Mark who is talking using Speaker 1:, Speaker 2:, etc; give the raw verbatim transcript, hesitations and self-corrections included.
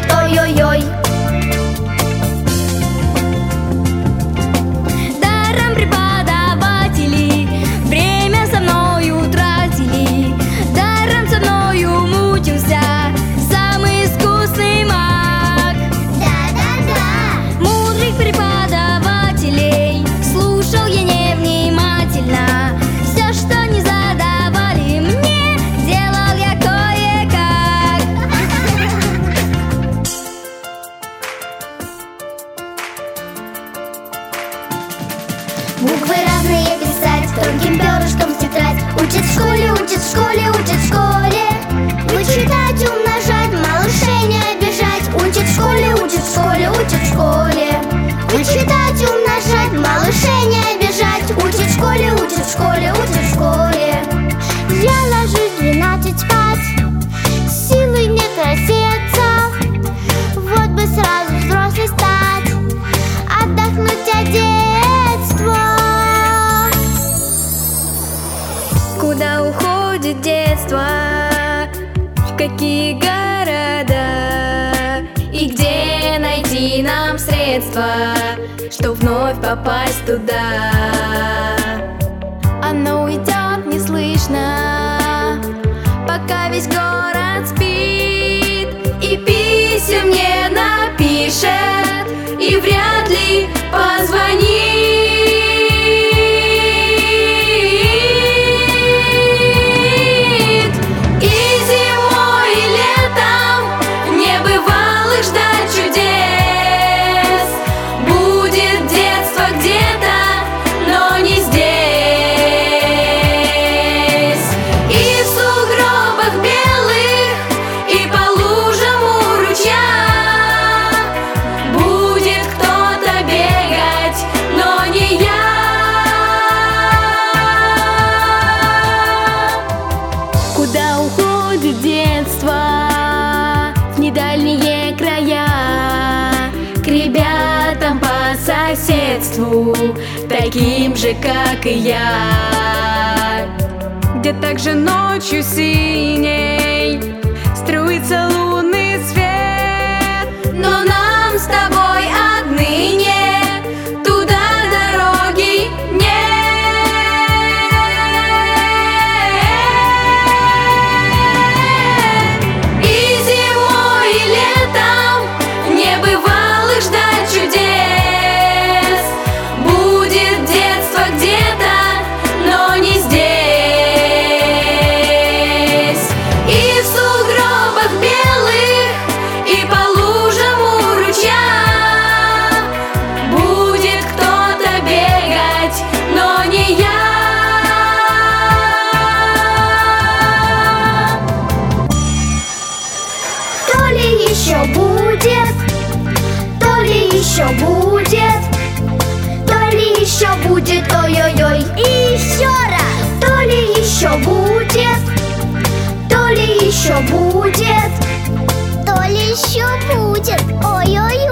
Speaker 1: ой-ой-ой. Даром преподаватели время со мною тратили, даром со мною мучился самый искусный маг.
Speaker 2: Да-да-да.
Speaker 1: Мудрых преподавателей слушал я невнимательно, все, что не задавали мне, делал я кое-как.
Speaker 2: Буквы разные писать, тонким перышком в тетрадь. Учат в школе, учат в школе, учат в школе. Вычитать, умножать, малышей не обижать. Учат в школе, учат в школе, учат в школе. Вычитать, умножать, малышей не обижать. Учат в школе, учат в школе, учат в школе. Я ложусь в двенадцать спать, силы нет рассеяться. Вот бы сразу взрослой стать, отдохнуть от детства.
Speaker 1: Куда уходит детство? В какие города? И где найти нам средства, чтоб вновь попасть туда? Оно уйдет неслышно, пока весь город спит, и писем не напишет, и вряд ли позвонит. Куда уходит детство в недальние края, к ребятам по соседству, таким же, как и я, где также ночью синей струится лунный свет. Но нам с тобой отныне туда дороги нет.
Speaker 2: Еще будет, то ли еще будет, то ли еще будет, ой-ой-ой. И еще раз. То ли еще будет, то ли еще будет, то ли еще будет, ой-ой-ой.